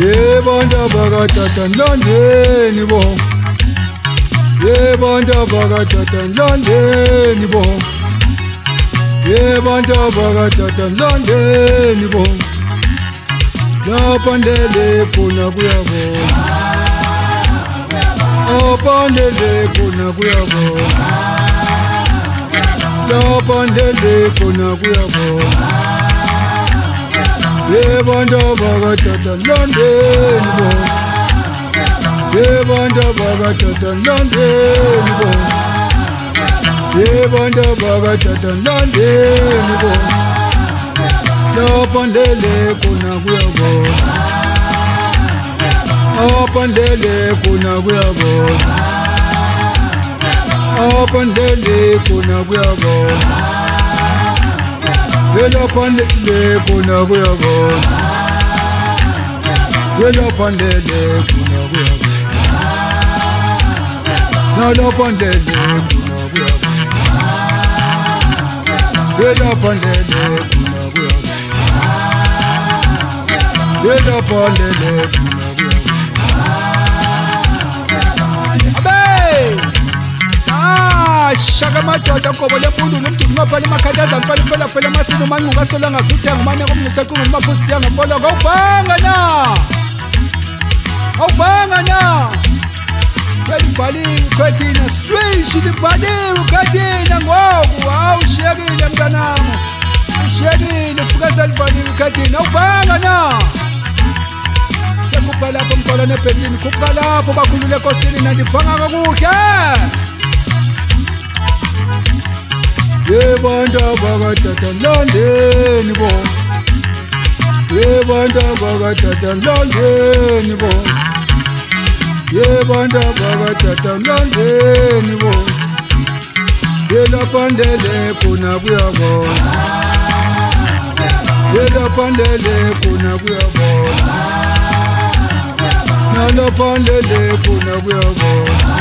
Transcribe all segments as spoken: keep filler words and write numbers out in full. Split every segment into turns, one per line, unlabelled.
Yebo ndaba katata Ndlondeni bo. Yebo ndaba katata Ndlondeni bo. Yebo ndaba katata Ndlondeni bo. Lapha ndele khona kuyabona. Lapha ndele khona kuyabona. Lapha ndele khona kuyabona. Yebo ndaba katata Ndlondeni bo. Yebo ndaba katata Ndlondeni bo. Yebo ndaba katata Ndlondeni bo. Lapha ndele khona kuyabona. Lapha ndele khona kuyabona. Lapha ndele khona kuyabona. Lapha ndele khona kuyabona. Lapha ndele khona kuyabona. Lapha ndele khona kuyabona. Lapha ndele khona kuyabona. Lapha ndele khona shaka madoda ngoba lempundu nomduzi ngaphana emakhathaza ngifana phela phela masini manquka sithola ngasuthenga manje komnisequngu mafuthi yangaphola ngawuvanga na awuvanga na kalibhaliwe khathina swish libhaliwe khathina ngoku awushiyekile mntanami ushiyekile fuka salibhaliwe khathina awuvanga na yakhupha lapho mqola nebhesini khupha lapho bakhulule ekostini nandivanga kakuhle. Yebo ndaba katata Ndlondeni bo. Yebo ndaba katata Ndlondeni bo. Yebo ndaba katata Ndlondeni bo. Lapha ndele khona kuyabona. Lapha ndele khona kuyabona. Lapha ndele khona kuyabona.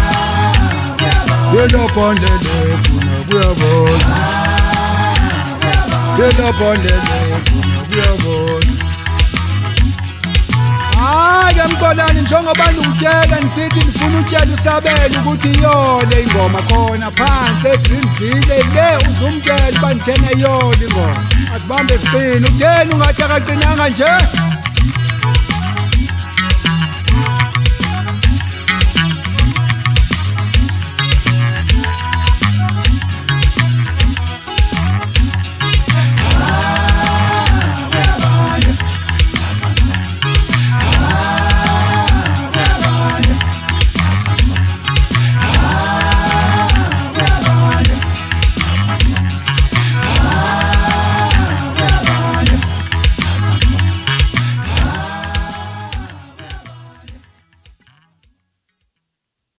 Lapha ndele khona kuyabona. Lapha ndele khona kuyabona. Hayi mqolani njengoba ngikutshela nisithi nifuna utshela usabele ukuthi yole ingoma khona phansi eGreenville le uzumtshela bandithena yole ingoma asibambe siqine utheni ungathi akacinanga nje.